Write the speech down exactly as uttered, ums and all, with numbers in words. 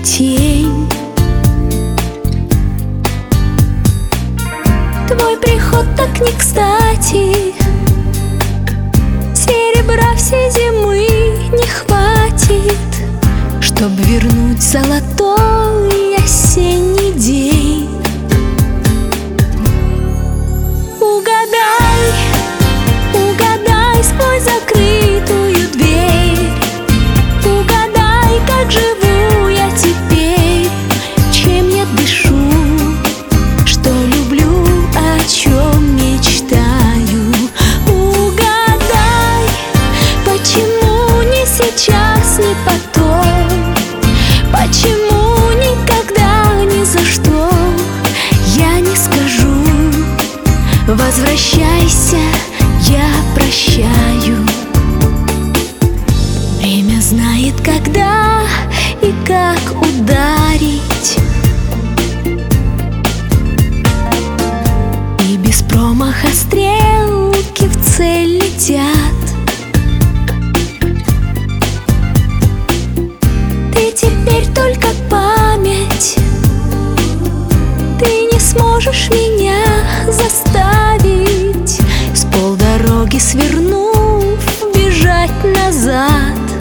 тень. Твой приход так не кстати, серебра всей зимы не хватит, чтоб вернуть золотой осенний день. Угадай, угадай сквозь закрытую дверь, угадай, как живу я теперь, чем я дышу, что люблю, о чем мечтаю. Угадай, почему не сейчас, не потом, почему никогда, ни за что я не скажу: возвращайся, я прощаю. Время знает, когда и как ударить, и без промаха стрелки в цель летят. Ты теперь только память, ты не сможешь меня заставить, с полдороги свернув, бежать назад.